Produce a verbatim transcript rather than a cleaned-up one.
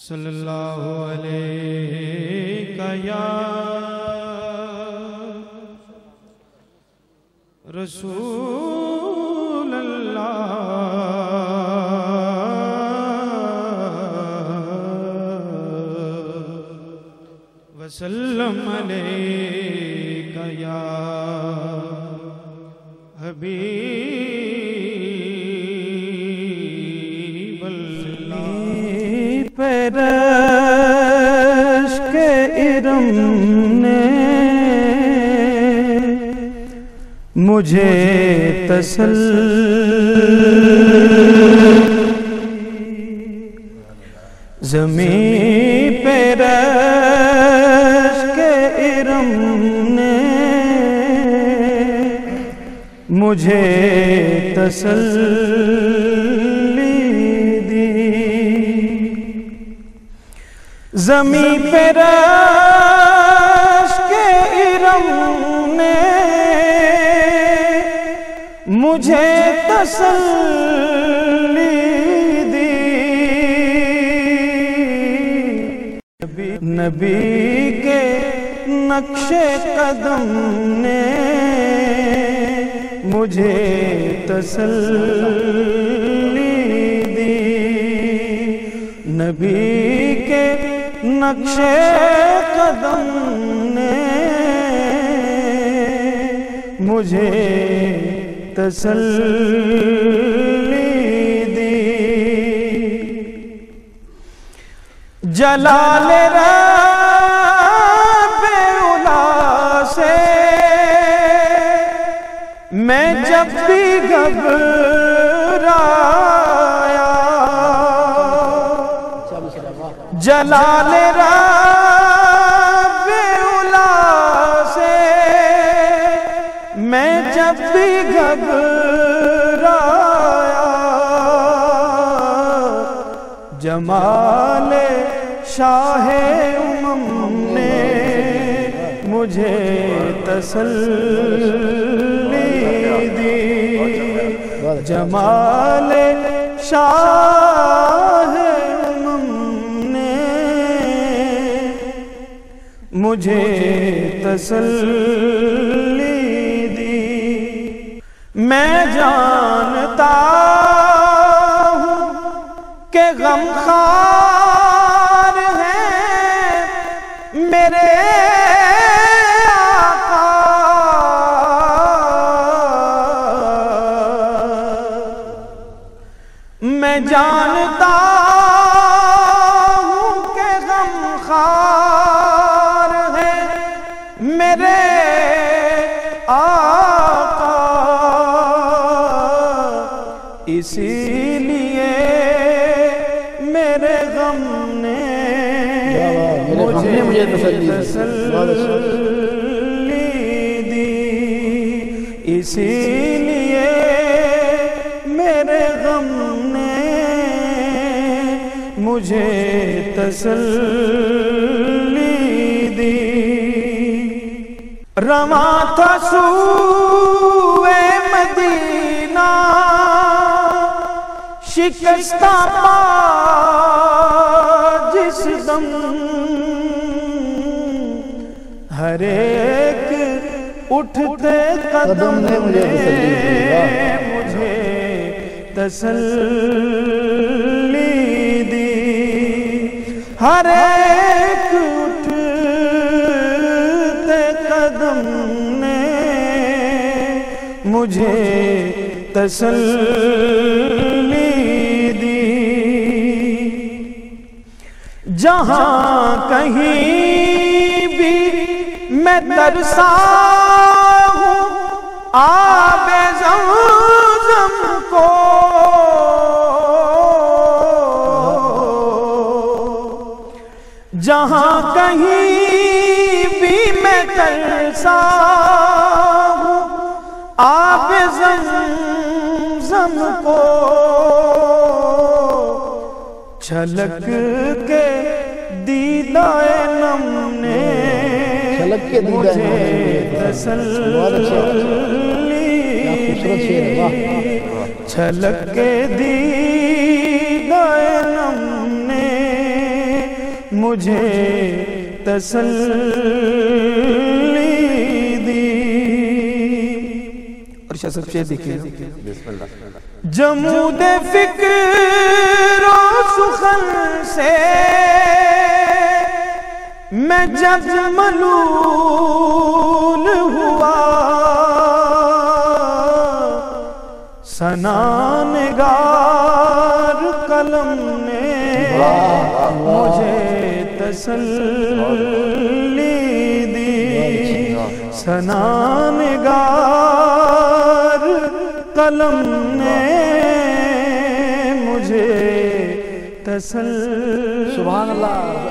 صلی اللہ علیہ یا رسول اللہ وسلم علیہ یا حبیب اللہ پیرش کے ارم نے مجھے تسلی زمین پیرش کے ارم نے مجھے تسلی دی زمین پیرش کے ارم نے مجھے تسلی دی نبی کے نقش قدم نے مجھے تسلی دی نبی کے نقش قدم نے مجھے تسلی دی جلال رب اولا سے میں جب بھی گھبرایا جلال رب اولا سے میں جب بھی گھبرایا جمال شاہ امم نے مجھے تسلی دی جمال شاہ امم نے مجھے تسلی دی میں جانتا ہوں کہ غمخوار ہیں میرے آقا میں جانتا ہوں کہ غمخوار ہیں میرے آقا اسی لیے میرے غم نے مجھے تسلی دی اسی لیے میرے غم نے مجھے تسلی دی رواں تھا سوئے مدینہ شکستہ پا جس دم ہر ایک اٹھتے قدم نے مجھے تسلی دی ہر ایک اٹھتے قدم نے مجھے تسلی دی جہاں کہیں بھی میں ترسا ہوں آب زمزم کو جہاں کہیں بھی میں ترسا ہوں آب زمزم کو چھلک کے دیدائے نم نے مجھے تسلی چھلک کے دیدائے نم نے مجھے تسلی دی. اور شاہ صاحب شعر دیکھیں. جمود فکر و سخن سے میں جب ملول ہوا، ثنا نگار قلم نے مجھے تسلی دی. ثنا نگار قلم نے مجھے تسلی. سبحان اللہ.